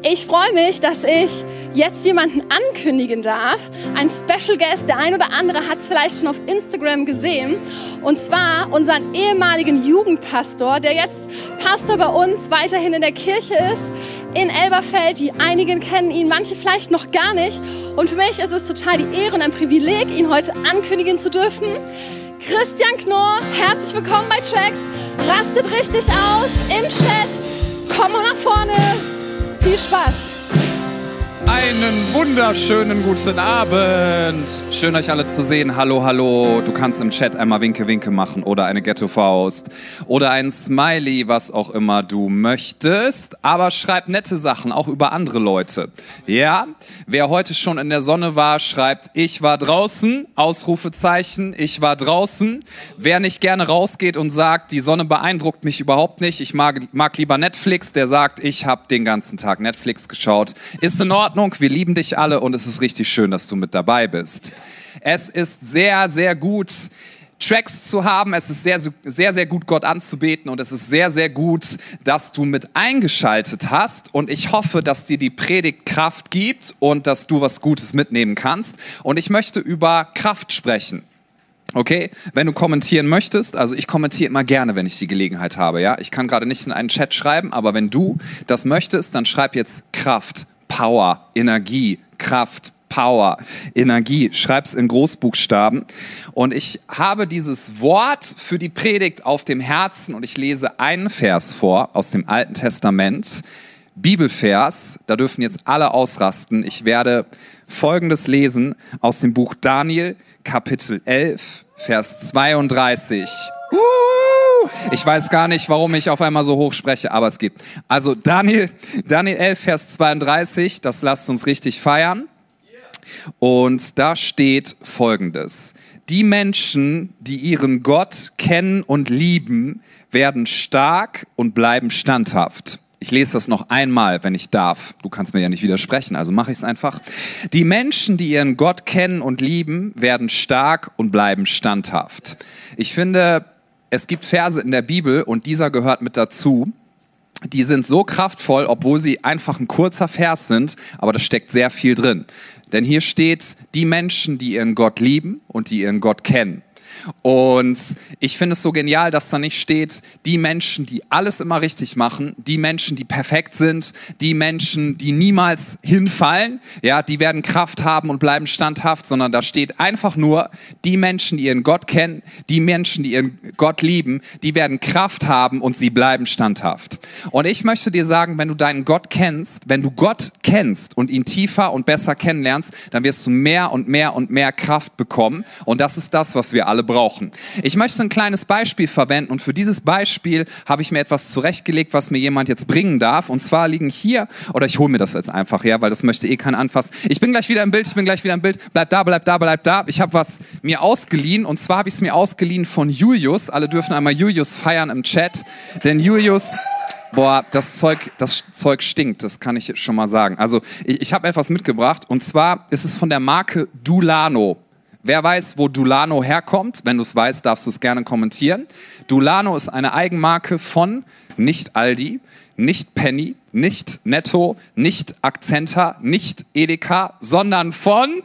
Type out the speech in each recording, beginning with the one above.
Ich freue mich, dass ich jetzt jemanden ankündigen darf. Ein Special Guest, der ein oder andere hat es vielleicht schon auf Instagram gesehen. Und zwar unseren ehemaligen Jugendpastor, der jetzt Pastor bei uns weiterhin in der Kirche ist, in Elberfeld. Die einigen kennen ihn, manche vielleicht noch gar nicht. Und für mich ist es total die Ehre und ein Privileg, ihn heute ankündigen zu dürfen. Christian Knorr, herzlich willkommen bei Tracks. Rastet richtig aus im Chat. Komm mal nach vorne. Viel Spaß. Einen wunderschönen guten Abend. Schön, euch alle zu sehen. Hallo, hallo. Du kannst im Chat einmal Winke, Winke machen oder eine Ghetto-Faust oder ein Smiley, was auch immer du möchtest. Aber schreib nette Sachen, auch über andere Leute. Ja, wer heute schon in der Sonne war, schreibt, ich war draußen, Ausrufezeichen, ich war draußen. Wer nicht gerne rausgeht und sagt, die Sonne beeindruckt mich überhaupt nicht, ich mag lieber Netflix, der sagt, ich habe den ganzen Tag Netflix geschaut, ist in Ordnung. Wir lieben dich alle und es ist richtig schön, dass du mit dabei bist. Es ist sehr, sehr gut, Tracks zu haben. Es ist sehr, sehr, sehr gut, Gott anzubeten und es ist sehr, sehr gut, dass du mit eingeschaltet hast und ich hoffe, dass dir die Predigt Kraft gibt und dass du was Gutes mitnehmen kannst. Und ich möchte über Kraft sprechen. Okay, wenn du kommentieren möchtest, also ich kommentiere immer gerne, wenn ich die Gelegenheit habe. Ja, ich kann gerade nicht in einen Chat schreiben, aber wenn du das möchtest, dann schreib jetzt Kraft. Power, Energie, Kraft, Power, Energie. Schreib's in Großbuchstaben. Und ich habe dieses Wort für die Predigt auf dem Herzen und ich lese einen Vers vor aus dem Alten Testament. Bibelvers, da dürfen jetzt alle ausrasten. Ich werde Folgendes lesen aus dem Buch Daniel, Kapitel 11, Vers 32. Ich weiß gar nicht, warum ich auf einmal so hoch spreche, aber es geht. Also Daniel 11, Vers 32, das lasst uns richtig feiern. Und da steht Folgendes. Die Menschen, die ihren Gott kennen und lieben, werden stark und bleiben standhaft. Ich lese das noch einmal, wenn ich darf. Du kannst mir ja nicht widersprechen, also mache ich es einfach. Die Menschen, die ihren Gott kennen und lieben, werden stark und bleiben standhaft. Ich finde, es gibt Verse in der Bibel und dieser gehört mit dazu. Die sind so kraftvoll, obwohl sie einfach ein kurzer Vers sind, aber da steckt sehr viel drin. Denn hier steht, die Menschen, die ihren Gott lieben und die ihren Gott kennen. Und ich finde es so genial, dass da nicht steht, die Menschen, die alles immer richtig machen, die Menschen, die perfekt sind, die Menschen, die niemals hinfallen, ja, die werden Kraft haben und bleiben standhaft, sondern da steht einfach nur, die Menschen, die ihren Gott kennen, die Menschen, die ihren Gott lieben, die werden Kraft haben und sie bleiben standhaft. Und ich möchte dir sagen, wenn du deinen Gott kennst, wenn du Gott kennst und ihn tiefer und besser kennenlernst, dann wirst du mehr und mehr und mehr Kraft bekommen und das ist das, was wir alle brauchen. Ich möchte ein kleines Beispiel verwenden und für dieses Beispiel habe ich mir etwas zurechtgelegt, was mir jemand jetzt bringen darf und zwar liegen hier, oder ich hole mir das jetzt einfach her, weil das möchte eh keiner anfassen. Ich bin gleich wieder im Bild, bleib da, bleib da, bleib da. Ich habe was mir ausgeliehen und zwar habe ich es mir ausgeliehen von Julius. Alle dürfen einmal Julius feiern im Chat, denn Julius... Boah, das Zeug stinkt, das kann ich schon mal sagen. Also ich habe etwas mitgebracht und zwar ist es von der Marke Dulano. Wer weiß, wo Dulano herkommt? Wenn du es weißt, darfst du es gerne kommentieren. Dulano ist eine Eigenmarke von nicht Aldi, nicht Penny, nicht Netto, nicht Akzenta, nicht Edeka, sondern von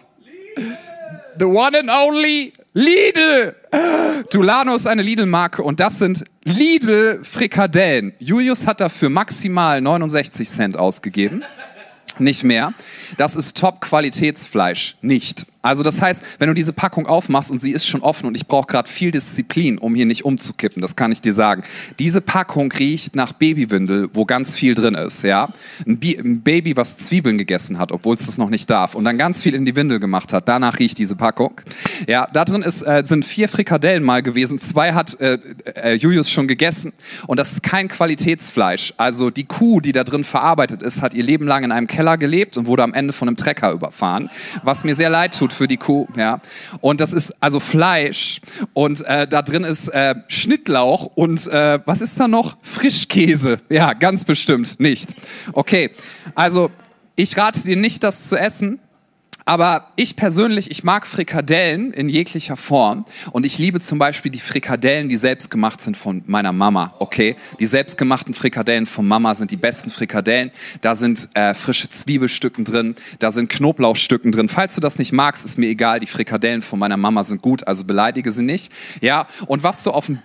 the one and only Lidl. Dulano ist eine Lidl-Marke und das sind Lidl-Frikadellen. Julius hat dafür maximal 69 Cent ausgegeben. Nicht mehr. Das ist Top-Qualitätsfleisch. Nicht. Also das heißt, wenn du diese Packung aufmachst und sie ist schon offen und ich brauche gerade viel Disziplin, um hier nicht umzukippen, das kann ich dir sagen. Diese Packung riecht nach Babywindel, wo ganz viel drin ist, ja. Ein Baby, was Zwiebeln gegessen hat, obwohl es das noch nicht darf und dann ganz viel in die Windel gemacht hat, danach riecht diese Packung. Ja, da drin sind 4 Frikadellen mal gewesen, 2 hat Julius schon gegessen und das ist kein Qualitätsfleisch. Also die Kuh, die da drin verarbeitet ist, hat ihr Leben lang in einem Keller gelebt und wurde am Ende von einem Trecker überfahren, was mir sehr leid tut für die Kuh, ja. Und das ist also Fleisch und da drin ist Schnittlauch und was ist da noch? Frischkäse. Ja, ganz bestimmt nicht. Okay, also ich rate dir nicht, das zu essen. Aber ich persönlich, ich mag Frikadellen in jeglicher Form und ich liebe zum Beispiel die Frikadellen, die selbst gemacht sind von meiner Mama, okay? Die selbstgemachten Frikadellen von Mama sind die besten Frikadellen. Da sind frische Zwiebelstücken drin, da sind Knoblauchstücken drin. Falls du das nicht magst, ist mir egal, die Frikadellen von meiner Mama sind gut, also beleidige sie nicht. Ja, und was du auf dem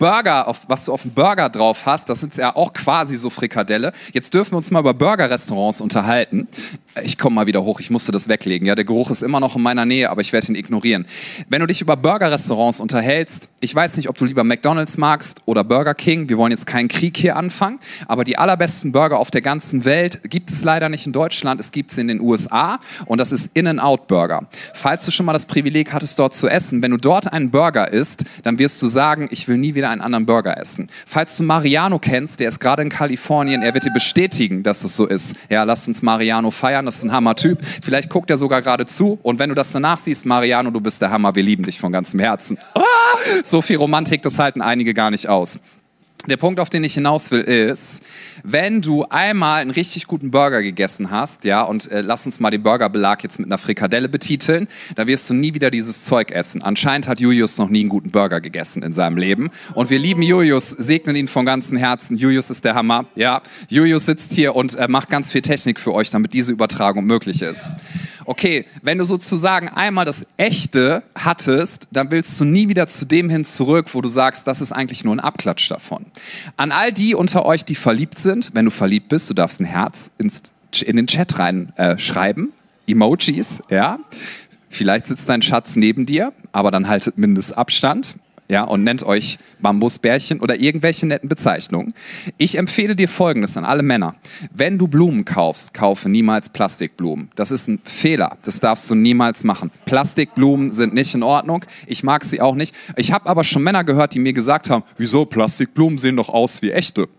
Burger drauf hast, das sind ja auch quasi so Frikadelle. Jetzt dürfen wir uns mal über Burger-Restaurants unterhalten. Ich komme mal wieder hoch, ich musste das weglegen. Ja, der Geruch ist immer noch in meiner Nähe, aber ich werde ihn ignorieren. Wenn du dich über Burger-Restaurants unterhältst, ich weiß nicht, ob du lieber McDonald's magst oder Burger King. Wir wollen jetzt keinen Krieg hier anfangen, aber die allerbesten Burger auf der ganzen Welt gibt es leider nicht in Deutschland. Es gibt es in den USA und das ist In-N-Out Burger. Falls du schon mal das Privileg hattest, dort zu essen, wenn du dort einen Burger isst, dann wirst du sagen, ich will nie wieder einen anderen Burger essen. Falls du Mariano kennst, der ist gerade in Kalifornien, er wird dir bestätigen, dass es so ist. Ja, lass uns Mariano feiern. Das ist ein Hammer-Typ. Vielleicht guckt er sogar gerade zu. Und wenn du das danach siehst, Mariano, du bist der Hammer, wir lieben dich von ganzem Herzen. So viel Romantik, das halten einige gar nicht aus. Der Punkt, auf den ich hinaus will, ist, wenn du einmal einen richtig guten Burger gegessen hast, ja, und lass uns mal den Burgerbelag jetzt mit einer Frikadelle betiteln, da wirst du nie wieder dieses Zeug essen. Anscheinend hat Julius noch nie einen guten Burger gegessen in seinem Leben. Und wir lieben Julius, segnen ihn von ganzem Herzen. Julius ist der Hammer, ja. Julius sitzt hier und macht ganz viel Technik für euch, damit diese Übertragung möglich ist. Okay, wenn du sozusagen einmal das Echte hattest, dann willst du nie wieder zu dem hin zurück, wo du sagst, das ist eigentlich nur ein Abklatsch davon. An all die unter euch, die verliebt sind, wenn du verliebt bist, du darfst ein Herz in den Chat rein schreiben, Emojis, ja. Vielleicht sitzt dein Schatz neben dir, aber dann haltet Mindestabstand. Ja, und nennt euch Bambusbärchen oder irgendwelche netten Bezeichnungen. Ich empfehle dir Folgendes an alle Männer. Wenn du Blumen kaufst, kaufe niemals Plastikblumen. Das ist ein Fehler. Das darfst du niemals machen. Plastikblumen sind nicht in Ordnung. Ich mag sie auch nicht. Ich habe aber schon Männer gehört, die mir gesagt haben, wieso, Plastikblumen sehen doch aus wie echte.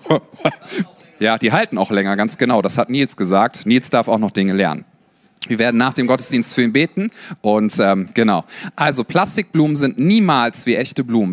Ja, die halten auch länger, ganz genau. Das hat Nils gesagt. Nils darf auch noch Dinge lernen. Wir werden nach dem Gottesdienst für ihn beten und genau. Also Plastikblumen sind niemals wie echte Blumen.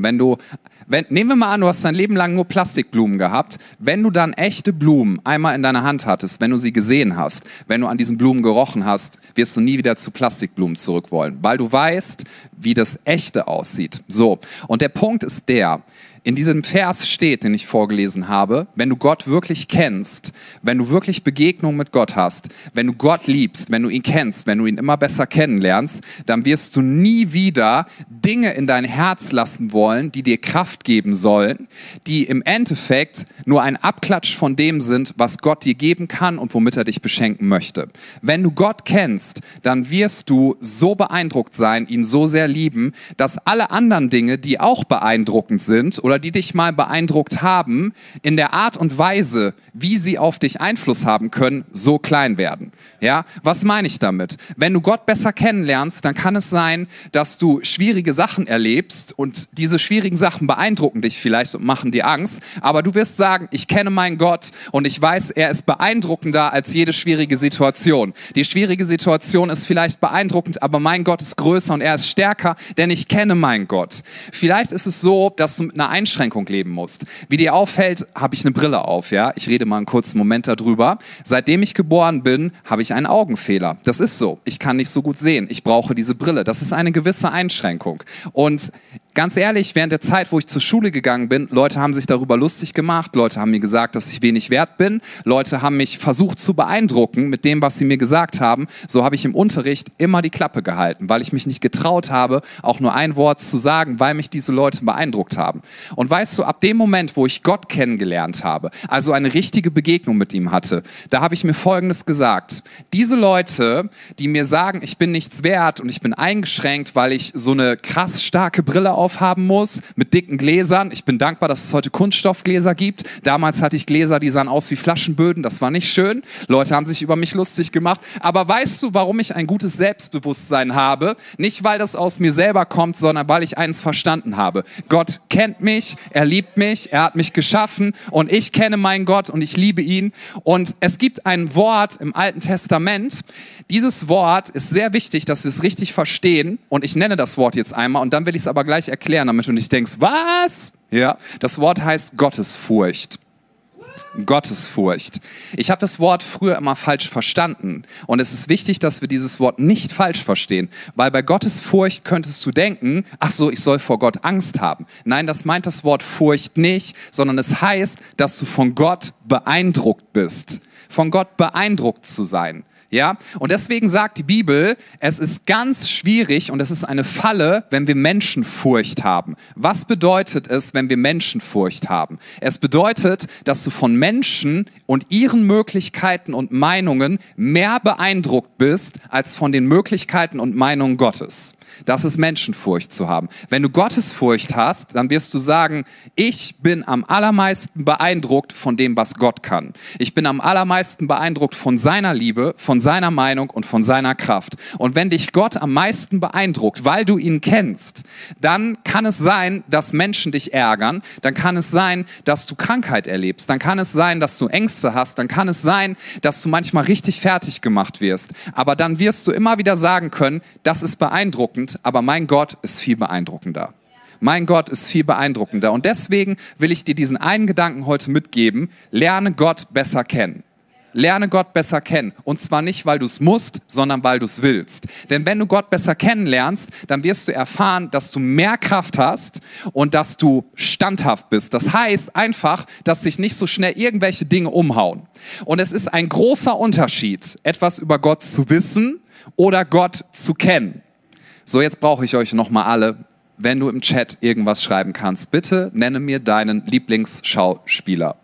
Nehmen wir mal an, du hast dein Leben lang nur Plastikblumen gehabt. Wenn du dann echte Blumen einmal in deiner Hand hattest, wenn du sie gesehen hast, wenn du an diesen Blumen gerochen hast, wirst du nie wieder zu Plastikblumen zurück wollen, weil du weißt, wie das Echte aussieht. So, und der Punkt ist der, in diesem Vers steht, den ich vorgelesen habe, wenn du Gott wirklich kennst, wenn du wirklich Begegnung mit Gott hast, wenn du Gott liebst, wenn du ihn kennst, wenn du ihn immer besser kennenlernst, dann wirst du nie wieder Dinge in dein Herz lassen wollen, die dir Kraft geben sollen, die im Endeffekt nur ein Abklatsch von dem sind, was Gott dir geben kann und womit er dich beschenken möchte. Wenn du Gott kennst, dann wirst du so beeindruckt sein, ihn so sehr lieben, dass alle anderen Dinge, die auch beeindruckend sind oder die dich mal beeindruckt haben, in der Art und Weise, wie sie auf dich Einfluss haben können, so klein werden. Ja, was meine ich damit? Wenn du Gott besser kennenlernst, dann kann es sein, dass du schwierige Sachen erlebst und diese schwierigen Sachen beeindrucken dich vielleicht und machen dir Angst, aber du wirst sagen, ich kenne meinen Gott und ich weiß, er ist beeindruckender als jede schwierige Situation. Die schwierige Situation ist vielleicht beeindruckend, aber mein Gott ist größer und er ist stärker, denn ich kenne meinen Gott. Vielleicht ist es so, dass du mit einer Einschränkung leben musst. Wie dir auffällt, habe ich eine Brille auf, ja? Ich rede mal einen kurzen Moment darüber. Seitdem ich geboren bin, habe ich einen Augenfehler. Das ist so. Ich kann nicht so gut sehen. Ich brauche diese Brille. Das ist eine gewisse Einschränkung. Und ganz ehrlich, während der Zeit, wo ich zur Schule gegangen bin, Leute haben sich darüber lustig gemacht, Leute haben mir gesagt, dass ich wenig wert bin, Leute haben mich versucht zu beeindrucken mit dem, was sie mir gesagt haben. So habe ich im Unterricht immer die Klappe gehalten, weil ich mich nicht getraut habe, auch nur ein Wort zu sagen, weil mich diese Leute beeindruckt haben. Und weißt du, ab dem Moment, wo ich Gott kennengelernt habe, also eine richtige Begegnung mit ihm hatte, da habe ich mir Folgendes gesagt. Diese Leute, die mir sagen, ich bin nichts wert und ich bin eingeschränkt, weil ich so eine krass starke Brille aufhaben muss, mit dicken Gläsern. Ich bin dankbar, dass es heute Kunststoffgläser gibt. Damals hatte ich Gläser, die sahen aus wie Flaschenböden. Das war nicht schön. Leute haben sich über mich lustig gemacht. Aber weißt du, warum ich ein gutes Selbstbewusstsein habe? Nicht, weil das aus mir selber kommt, sondern weil ich eins verstanden habe. Gott kennt mich, er liebt mich, er hat mich geschaffen und ich kenne meinen Gott und ich liebe ihn. Und es gibt ein Wort im Alten Testament. Dieses Wort ist sehr wichtig, dass wir es richtig verstehen. Und ich nenne das Wort jetzt einmal und dann will ich es aber gleich erklären, damit du nicht denkst, was? Ja, das Wort heißt Gottesfurcht. Gottesfurcht. Ich habe das Wort früher immer falsch verstanden und es ist wichtig, dass wir dieses Wort nicht falsch verstehen, weil bei Gottesfurcht könntest du denken, ach so, ich soll vor Gott Angst haben. Nein, das meint das Wort Furcht nicht, sondern es heißt, dass du von Gott beeindruckt bist. Von Gott beeindruckt zu sein. Ja? Und deswegen sagt die Bibel, es ist ganz schwierig und es ist eine Falle, wenn wir Menschenfurcht haben. Was bedeutet es, wenn wir Menschenfurcht haben? Es bedeutet, dass du von Menschen und ihren Möglichkeiten und Meinungen mehr beeindruckt bist, als von den Möglichkeiten und Meinungen Gottes. Das ist Menschenfurcht zu haben. Wenn du Gottesfurcht hast, dann wirst du sagen, ich bin am allermeisten beeindruckt von dem, was Gott kann. Ich bin am allermeisten beeindruckt von seiner Liebe, von seiner Meinung und von seiner Kraft. Und wenn dich Gott am meisten beeindruckt, weil du ihn kennst, dann kann es sein, dass Menschen dich ärgern, dann kann es sein, dass du Krankheit erlebst, dann kann es sein, dass du Ängste hast, dann kann es sein, dass du manchmal richtig fertig gemacht wirst. Aber dann wirst du immer wieder sagen können, das ist beeindruckend, aber mein Gott ist viel beeindruckender. Mein Gott ist viel beeindruckender. Und deswegen will ich dir diesen einen Gedanken heute mitgeben. Lerne Gott besser kennen. Lerne Gott besser kennen. Und zwar nicht, weil du es musst, sondern weil du es willst. Denn wenn du Gott besser kennenlernst, dann wirst du erfahren, dass du mehr Kraft hast und dass du standhaft bist. Das heißt einfach, dass dich nicht so schnell irgendwelche Dinge umhauen. Und es ist ein großer Unterschied, etwas über Gott zu wissen oder Gott zu kennen. So, jetzt brauche ich euch nochmal alle, wenn du im Chat irgendwas schreiben kannst. Bitte nenne mir deinen Lieblingsschauspieler.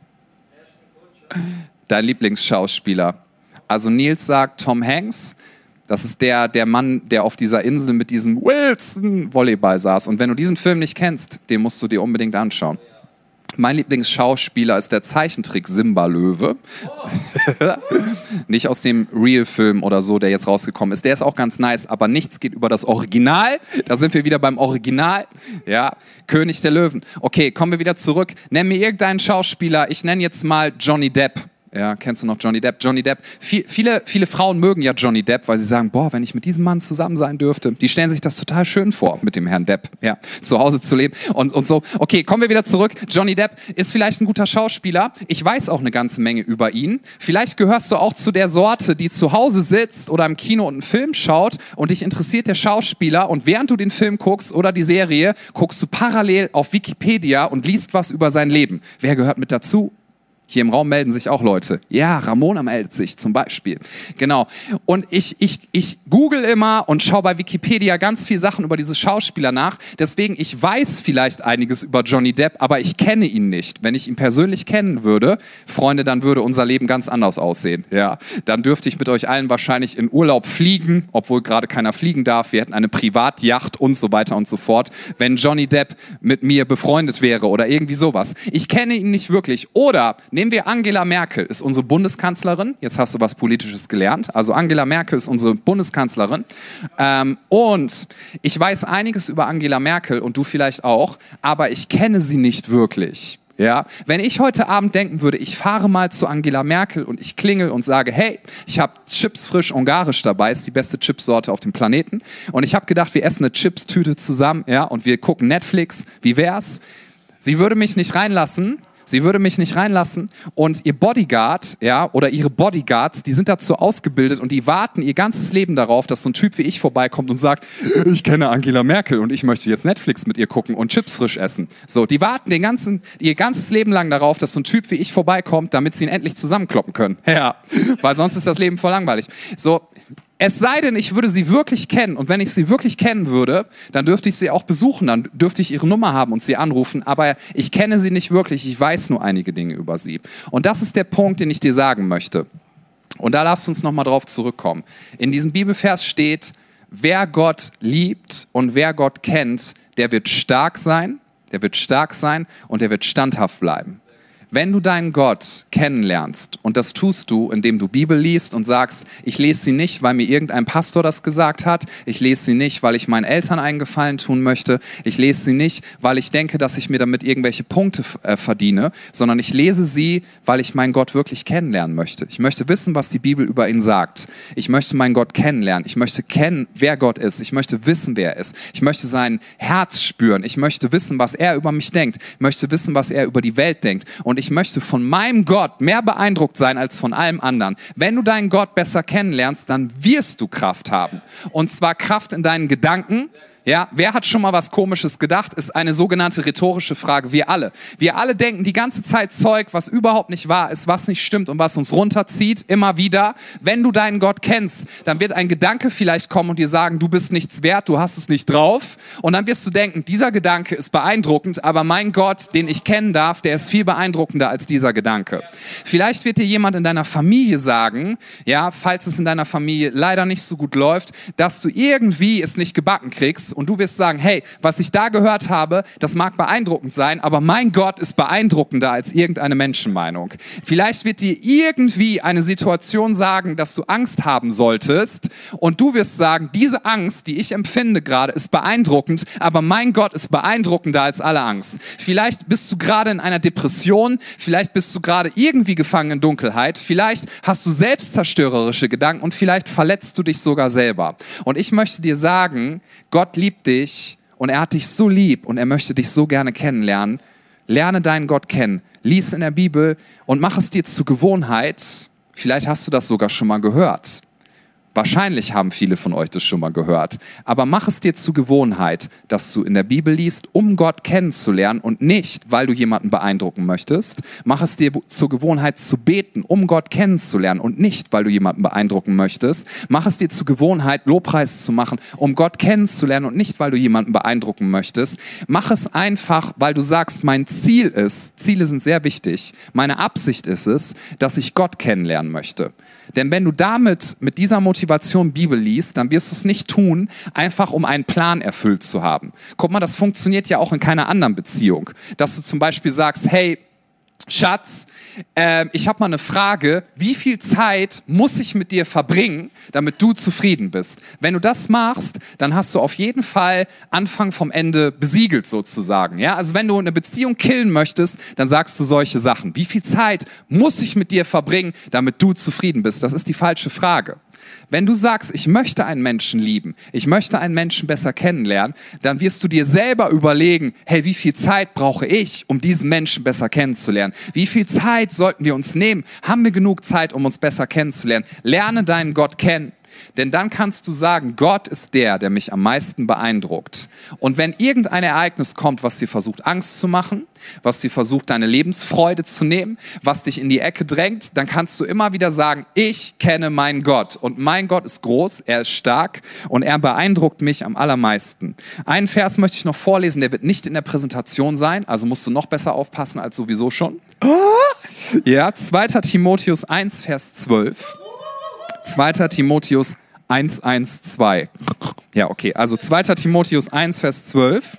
Dein Lieblingsschauspieler. Also Nils sagt Tom Hanks. Das ist der Mann, der auf dieser Insel mit diesem Wilson-Volleyball saß. Und wenn du diesen Film nicht kennst, den musst du dir unbedingt anschauen. Mein Lieblingsschauspieler ist der Zeichentrick Simba-Löwe. Nicht aus dem Real-Film oder so, der jetzt rausgekommen ist. Der ist auch ganz nice, aber nichts geht über das Original. Da sind wir wieder beim Original. Ja, König der Löwen. Okay, kommen wir wieder zurück. Nenn mir irgendeinen Schauspieler. Ich nenne jetzt mal Johnny Depp. Ja, kennst du noch Johnny Depp? Johnny Depp. Viele Frauen mögen ja Johnny Depp, weil sie sagen, boah, wenn ich mit diesem Mann zusammen sein dürfte. Die stellen sich das total schön vor, mit dem Herrn Depp, ja, zu Hause zu leben und so. Okay, kommen wir wieder zurück. Johnny Depp ist vielleicht ein guter Schauspieler. Ich weiß auch eine ganze Menge über ihn. Vielleicht gehörst du auch zu der Sorte, die zu Hause sitzt oder im Kino und einen Film schaut und dich interessiert der Schauspieler und während du den Film guckst oder die Serie, guckst du parallel auf Wikipedia und liest was über sein Leben. Wer gehört mit dazu? Hier im Raum melden sich auch Leute. Ja, Ramona meldet sich zum Beispiel. Genau. Und ich google immer und schaue bei Wikipedia ganz viele Sachen über diese Schauspieler nach. Deswegen, ich weiß vielleicht einiges über Johnny Depp, aber ich kenne ihn nicht. Wenn ich ihn persönlich kennen würde, Freunde, dann würde unser Leben ganz anders aussehen. Ja, dann dürfte ich mit euch allen wahrscheinlich in Urlaub fliegen, obwohl gerade keiner fliegen darf. Wir hätten eine Privatjacht und so weiter und so fort, wenn Johnny Depp mit mir befreundet wäre oder irgendwie sowas. Ich kenne ihn nicht wirklich. Oder nehmen wir Angela Merkel, ist unsere Bundeskanzlerin. Jetzt hast du was Politisches gelernt. Also Angela Merkel ist unsere Bundeskanzlerin. Und ich weiß einiges über Angela Merkel und du vielleicht auch, aber ich kenne sie nicht wirklich. Ja? Wenn ich heute Abend denken würde, ich fahre mal zu Angela Merkel und ich klingel und sage, hey, ich habe Chips frisch ungarisch dabei, ist die beste Chipsorte auf dem Planeten. Und ich habe gedacht, wir essen eine Chipstüte zusammen, ja, und wir gucken Netflix. Wie wär's? Sie würde mich nicht reinlassen. Sie würde mich nicht reinlassen und ihr Bodyguard, ja, oder ihre Bodyguards, die sind dazu ausgebildet und die warten ihr ganzes Leben darauf, dass so ein Typ wie ich vorbeikommt und sagt, ich kenne Angela Merkel und ich möchte jetzt Netflix mit ihr gucken und Chips frisch essen. So, die warten ihr ganzes Leben lang darauf, dass so ein Typ wie ich vorbeikommt, damit sie ihn endlich zusammenkloppen können. Ja, weil sonst ist das Leben voll langweilig. So, es sei denn, ich würde sie wirklich kennen und wenn ich sie wirklich kennen würde, dann dürfte ich sie auch besuchen, dann dürfte ich ihre Nummer haben und sie anrufen, aber ich kenne sie nicht wirklich, ich weiß nur einige Dinge über sie. Und das ist der Punkt, den ich dir sagen möchte. Und da lasst uns nochmal drauf zurückkommen. In diesem Bibelvers steht, wer Gott liebt und wer Gott kennt, der wird stark sein und der wird standhaft bleiben. Wenn du deinen Gott kennenlernst, und das tust du, indem du Bibel liest und sagst, ich lese sie nicht, weil mir irgendein Pastor das gesagt hat, ich lese sie nicht, weil ich meinen Eltern einen Gefallen tun möchte, ich lese sie nicht, weil ich denke, dass ich mir damit irgendwelche Punkte verdiene, sondern ich lese sie, weil ich meinen Gott wirklich kennenlernen möchte. Ich möchte wissen, was die Bibel über ihn sagt. Ich möchte meinen Gott kennenlernen. Ich möchte kennen, wer Gott ist. Ich möchte wissen, wer er ist. Ich möchte sein Herz spüren. Ich möchte wissen, was er über mich denkt. Ich möchte wissen, was er über die Welt denkt. Und und ich möchte von meinem Gott mehr beeindruckt sein als von allem anderen. Wenn du deinen Gott besser kennenlernst, dann wirst du Kraft haben. Und zwar Kraft in deinen Gedanken. Ja, wer hat schon mal was Komisches gedacht, ist eine sogenannte rhetorische Frage. Wir alle. Wir alle denken die ganze Zeit Zeug, was überhaupt nicht wahr ist, was nicht stimmt und was uns runterzieht, immer wieder. Wenn du deinen Gott kennst, dann wird ein Gedanke vielleicht kommen und dir sagen, du bist nichts wert, du hast es nicht drauf. Und dann wirst du denken, dieser Gedanke ist beeindruckend, aber mein Gott, den ich kennen darf, der ist viel beeindruckender als dieser Gedanke. Vielleicht wird dir jemand in deiner Familie sagen, ja, falls es in deiner Familie leider nicht so gut läuft, dass du irgendwie es nicht gebacken kriegst. Und du wirst sagen, hey, was ich da gehört habe, das mag beeindruckend sein, aber mein Gott ist beeindruckender als irgendeine Menschenmeinung. Vielleicht wird dir irgendwie eine Situation sagen, dass du Angst haben solltest und du wirst sagen, diese Angst, die ich empfinde gerade, ist beeindruckend, aber mein Gott ist beeindruckender als alle Angst. Vielleicht bist du gerade in einer Depression, vielleicht bist du gerade irgendwie gefangen in Dunkelheit, vielleicht hast du selbstzerstörerische Gedanken und vielleicht verletzt du dich sogar selber. Und ich möchte dir sagen, Gott liebt dich und er hat dich so lieb und er möchte dich so gerne kennenlernen. Lerne deinen Gott kennen, lies in der Bibel und mach es dir zur Gewohnheit. Vielleicht hast du das sogar schon mal gehört. Wahrscheinlich haben viele von euch das schon mal gehört. Aber mach es dir zur Gewohnheit, dass du in der Bibel liest, um Gott kennenzulernen und nicht, weil du jemanden beeindrucken möchtest. Mach es dir zur Gewohnheit zu beten, um Gott kennenzulernen und nicht, weil du jemanden beeindrucken möchtest. Mach es dir zur Gewohnheit, Lobpreis zu machen, um Gott kennenzulernen und nicht, weil du jemanden beeindrucken möchtest. Mach es einfach, weil du sagst, mein Ziel ist, Ziele sind sehr wichtig, meine Absicht ist es, dass ich Gott kennenlernen möchte. Denn wenn du mit dieser Motivation Bibel liest, dann wirst du es nicht tun, einfach um einen Plan erfüllt zu haben. Guck mal, das funktioniert ja auch in keiner anderen Beziehung. Dass du zum Beispiel sagst, hey, Schatz, ich habe mal eine Frage, wie viel Zeit muss ich mit dir verbringen, damit du zufrieden bist? Wenn du das machst, dann hast du auf jeden Fall Anfang vom Ende besiegelt sozusagen. Ja? Also wenn du eine Beziehung killen möchtest, dann sagst du solche Sachen. Wie viel Zeit muss ich mit dir verbringen, damit du zufrieden bist? Das ist die falsche Frage. Wenn du sagst, ich möchte einen Menschen lieben, ich möchte einen Menschen besser kennenlernen, dann wirst du dir selber überlegen, hey, wie viel Zeit brauche ich, um diesen Menschen besser kennenzulernen? Wie viel Zeit sollten wir uns nehmen? Haben wir genug Zeit, um uns besser kennenzulernen? Lerne deinen Gott kennen. Denn dann kannst du sagen, Gott ist der mich am meisten beeindruckt. Und wenn irgendein Ereignis kommt, was dir versucht, Angst zu machen, was dir versucht, deine Lebensfreude zu nehmen, was dich in die Ecke drängt, dann kannst du immer wieder sagen, ich kenne meinen Gott. Und mein Gott ist groß, er ist stark und er beeindruckt mich am allermeisten. Einen Vers möchte ich noch vorlesen, der wird nicht in der Präsentation sein, also musst du noch besser aufpassen als sowieso schon. Ja, 2. Timotheus 1, Vers 12. 2. Timotheus 1, 1, 2. Ja, okay, also 2. Timotheus 1, Vers 12.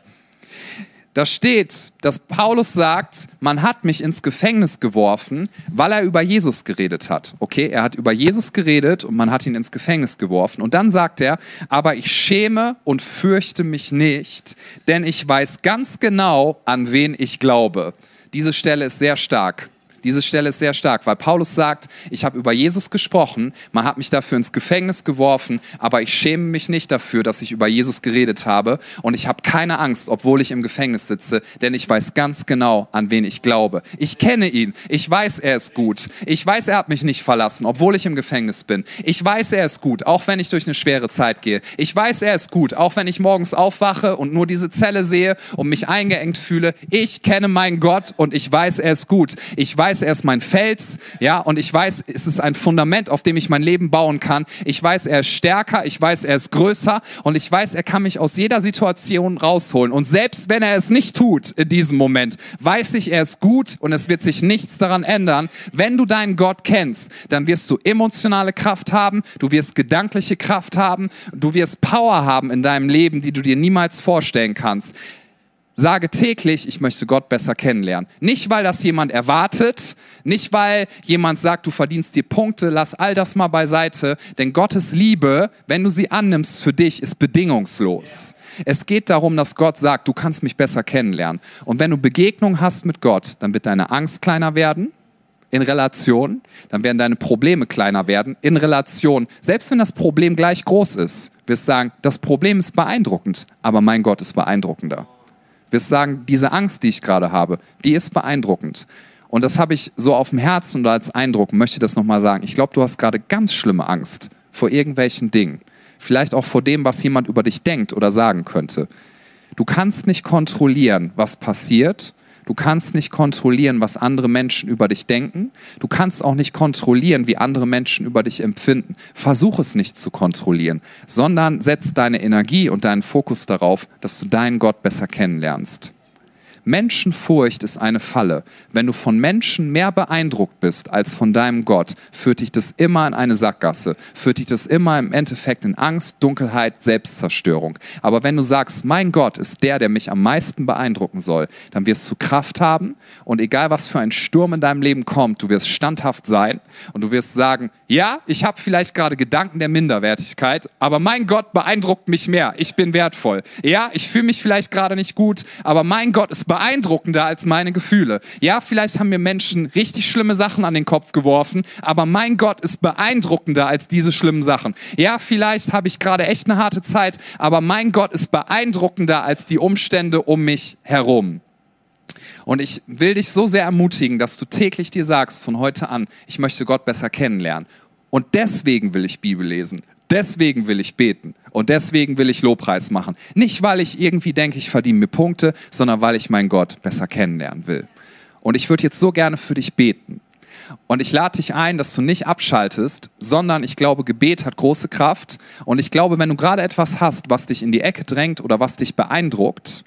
Da steht, dass Paulus sagt, man hat mich ins Gefängnis geworfen, weil er über Jesus geredet hat. Okay, er hat über Jesus geredet und man hat ihn ins Gefängnis geworfen. Und dann sagt er, aber ich schäme und fürchte mich nicht, denn ich weiß ganz genau, an wen ich glaube. Diese Stelle ist sehr stark. Diese Stelle ist sehr stark, weil Paulus sagt, ich habe über Jesus gesprochen, man hat mich dafür ins Gefängnis geworfen, aber ich schäme mich nicht dafür, dass ich über Jesus geredet habe und ich habe keine Angst, obwohl ich im Gefängnis sitze, denn ich weiß ganz genau, an wen ich glaube. Ich kenne ihn, ich weiß, er ist gut, ich weiß, er hat mich nicht verlassen, obwohl ich im Gefängnis bin. Ich weiß, er ist gut, auch wenn ich durch eine schwere Zeit gehe. Ich weiß, er ist gut, auch wenn ich morgens aufwache und nur diese Zelle sehe und mich eingeengt fühle. Ich kenne meinen Gott und ich weiß, er ist gut. Ich weiß, er ist mein Fels, ja, und ich weiß, es ist ein Fundament, auf dem ich mein Leben bauen kann. Ich weiß, er ist stärker, ich weiß, er ist größer und ich weiß, er kann mich aus jeder Situation rausholen. Und selbst wenn er es nicht tut in diesem Moment, weiß ich, er ist gut und es wird sich nichts daran ändern. Wenn du deinen Gott kennst, dann wirst du emotionale Kraft haben, du wirst gedankliche Kraft haben, du wirst Power haben in deinem Leben, die du dir niemals vorstellen kannst. Sage täglich, ich möchte Gott besser kennenlernen. Nicht, weil das jemand erwartet, nicht, weil jemand sagt, du verdienst dir Punkte, lass all das mal beiseite, denn Gottes Liebe, wenn du sie annimmst für dich, ist bedingungslos. Es geht darum, dass Gott sagt, du kannst mich besser kennenlernen. Und wenn du Begegnung hast mit Gott, dann wird deine Angst kleiner werden, in Relation, dann werden deine Probleme kleiner werden, in Relation. Selbst wenn das Problem gleich groß ist, wirst du sagen, das Problem ist beeindruckend, aber mein Gott ist beeindruckender. Wir sagen, diese Angst, die ich gerade habe, die ist beeindruckend. Und das habe ich so auf dem Herzen und als Eindruck, möchte das nochmal sagen. Ich glaube, du hast gerade ganz schlimme Angst vor irgendwelchen Dingen. Vielleicht auch vor dem, was jemand über dich denkt oder sagen könnte. Du kannst nicht kontrollieren, was passiert. Du kannst nicht kontrollieren, was andere Menschen über dich denken. Du kannst auch nicht kontrollieren, wie andere Menschen über dich empfinden. Versuch es nicht zu kontrollieren, sondern setz deine Energie und deinen Fokus darauf, dass du deinen Gott besser kennenlernst. Menschenfurcht ist eine Falle. Wenn du von Menschen mehr beeindruckt bist als von deinem Gott, führt dich das immer in eine Sackgasse, führt dich das immer im Endeffekt in Angst, Dunkelheit, Selbstzerstörung. Aber wenn du sagst, mein Gott ist der mich am meisten beeindrucken soll, dann wirst du Kraft haben und egal was für ein Sturm in deinem Leben kommt, du wirst standhaft sein und du wirst sagen, ja, ich habe vielleicht gerade Gedanken der Minderwertigkeit, aber mein Gott beeindruckt mich mehr, ich bin wertvoll. Ja, ich fühle mich vielleicht gerade nicht gut, aber mein Gott ist beeindruckender als meine Gefühle. Ja, vielleicht haben mir Menschen richtig schlimme Sachen an den Kopf geworfen, aber mein Gott ist beeindruckender als diese schlimmen Sachen. Ja, vielleicht habe ich gerade echt eine harte Zeit, aber mein Gott ist beeindruckender als die Umstände um mich herum. Und ich will dich so sehr ermutigen, dass du täglich dir sagst, von heute an, ich möchte Gott besser kennenlernen. Und deswegen will ich Bibel lesen. Deswegen will ich beten und deswegen will ich Lobpreis machen. Nicht, weil ich irgendwie denke, ich verdiene mir Punkte, sondern weil ich meinen Gott besser kennenlernen will. Und ich würde jetzt so gerne für dich beten. Und ich lade dich ein, dass du nicht abschaltest, sondern ich glaube, Gebet hat große Kraft. Und ich glaube, wenn du gerade etwas hast, was dich in die Ecke drängt oder was dich beeindruckt,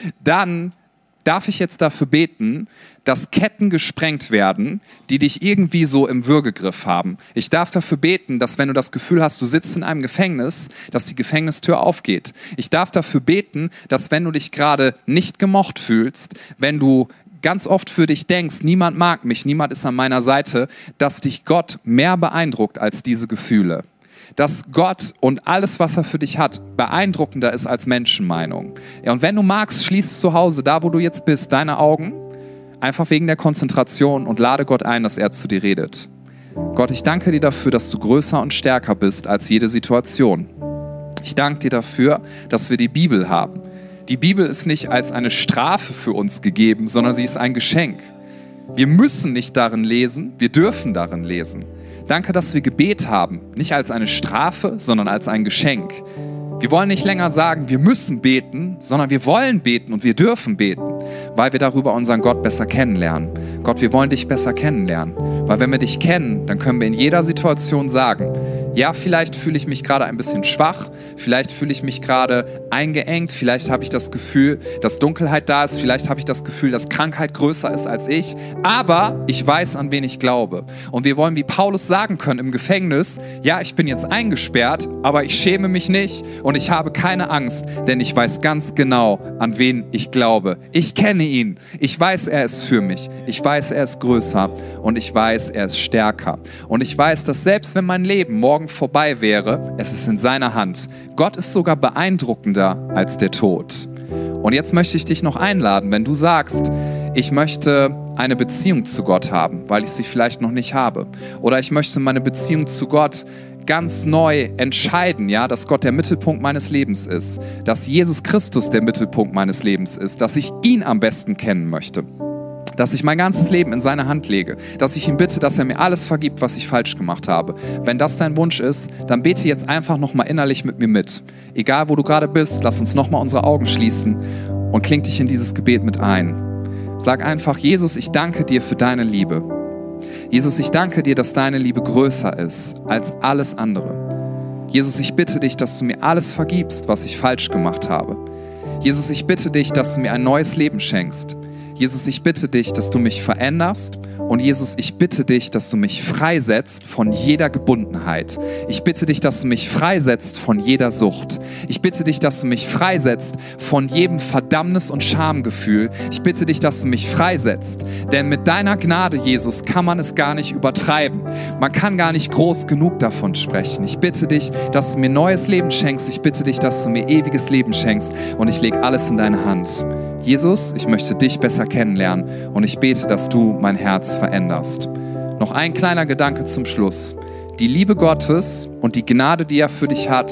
dann darf ich jetzt dafür beten, dass Ketten gesprengt werden, die dich irgendwie so im Würgegriff haben. Ich darf dafür beten, dass wenn du das Gefühl hast, du sitzt in einem Gefängnis, dass die Gefängnistür aufgeht. Ich darf dafür beten, dass wenn du dich gerade nicht gemocht fühlst, wenn du ganz oft für dich denkst, niemand mag mich, niemand ist an meiner Seite, dass dich Gott mehr beeindruckt als diese Gefühle. Dass Gott und alles, was er für dich hat, beeindruckender ist als Menschenmeinung. Ja, und wenn du magst, schließ zu Hause, da wo du jetzt bist, deine Augen, einfach wegen der Konzentration und lade Gott ein, dass er zu dir redet. Gott, ich danke dir dafür, dass du größer und stärker bist als jede Situation. Ich danke dir dafür, dass wir die Bibel haben. Die Bibel ist nicht als eine Strafe für uns gegeben, sondern sie ist ein Geschenk. Wir müssen nicht darin lesen, wir dürfen darin lesen. Danke, dass wir Gebet haben, nicht als eine Strafe, sondern als ein Geschenk. Wir wollen nicht länger sagen, wir müssen beten, sondern wir wollen beten und wir dürfen beten, weil wir darüber unseren Gott besser kennenlernen. Gott, wir wollen dich besser kennenlernen, weil wenn wir dich kennen, dann können wir in jeder Situation sagen, ja, vielleicht fühle ich mich gerade ein bisschen schwach, vielleicht fühle ich mich gerade eingeengt, vielleicht habe ich das Gefühl, dass Dunkelheit da ist, vielleicht habe ich das Gefühl, dass Krankheit größer ist als ich, aber ich weiß, an wen ich glaube. Und wir wollen wie Paulus sagen können im Gefängnis, ja, ich bin jetzt eingesperrt, aber ich schäme mich nicht und ich habe keine Angst, denn ich weiß ganz genau, an wen ich glaube. Ich kenne ihn, ich weiß, er ist für mich, ich weiß, er ist größer und ich weiß, er ist stärker. Und ich weiß, dass selbst wenn mein Leben morgen vorbei wäre, es ist in seiner Hand. Gott ist sogar beeindruckender als der Tod. Und jetzt möchte ich dich noch einladen, wenn du sagst, ich möchte eine Beziehung zu Gott haben, weil ich sie vielleicht noch nicht habe. Oder ich möchte meine Beziehung zu Gott ganz neu entscheiden, ja, dass Gott der Mittelpunkt meines Lebens ist, dass Jesus Christus der Mittelpunkt meines Lebens ist, dass ich ihn am besten kennen möchte. Dass ich mein ganzes Leben in seine Hand lege, dass ich ihn bitte, dass er mir alles vergibt, was ich falsch gemacht habe. Wenn das dein Wunsch ist, dann bete jetzt einfach nochmal innerlich mit mir mit. Egal, wo du gerade bist, lass uns nochmal unsere Augen schließen und kling dich in dieses Gebet mit ein. Sag einfach, Jesus, ich danke dir für deine Liebe. Jesus, ich danke dir, dass deine Liebe größer ist als alles andere. Jesus, ich bitte dich, dass du mir alles vergibst, was ich falsch gemacht habe. Jesus, ich bitte dich, dass du mir ein neues Leben schenkst. Jesus, ich bitte dich, dass du mich veränderst und Jesus, ich bitte dich, dass du mich freisetzt von jeder Gebundenheit. Ich bitte dich, dass du mich freisetzt von jeder Sucht. Ich bitte dich, dass du mich freisetzt von jedem Verdammnis- und Schamgefühl. Ich bitte dich, dass du mich freisetzt, denn mit deiner Gnade, Jesus, kann man es gar nicht übertreiben. Man kann gar nicht groß genug davon sprechen. Ich bitte dich, dass du mir neues Leben schenkst. Ich bitte dich, dass du mir ewiges Leben schenkst und ich lege alles in deine Hand. Jesus, ich möchte dich besser kennenlernen und ich bete, dass du mein Herz veränderst. Noch ein kleiner Gedanke zum Schluss. Die Liebe Gottes und die Gnade, die er für dich hat, du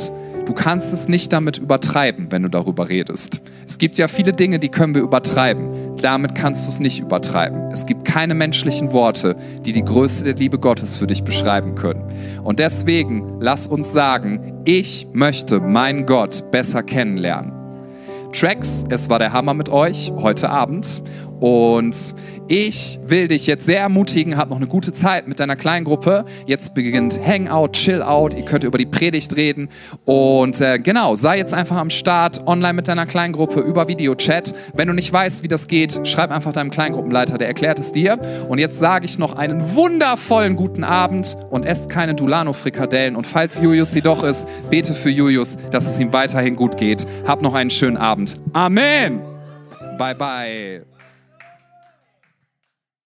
du kannst es nicht damit übertreiben, wenn du darüber redest. Es gibt ja viele Dinge, die können wir übertreiben. Damit kannst du es nicht übertreiben. Es gibt keine menschlichen Worte, die die Größe der Liebe Gottes für dich beschreiben können. Und deswegen lass uns sagen, ich möchte meinen Gott besser kennenlernen. Tracks, es war der Hammer mit euch heute Abend. Und ich will dich jetzt sehr ermutigen, hab noch eine gute Zeit mit deiner Kleingruppe. Jetzt beginnt Hangout, Chill-Out, ihr könnt über die Predigt reden. Und genau, sei jetzt einfach am Start, online mit deiner Kleingruppe, über Videochat. Wenn du nicht weißt, wie das geht, schreib einfach deinem Kleingruppenleiter, der erklärt es dir. Und jetzt sage ich noch einen wundervollen guten Abend und esst keine Dulano-Frikadellen. Und falls Julius sie doch ist, bete für Julius, dass es ihm weiterhin gut geht. Hab noch einen schönen Abend. Amen! Bye, bye.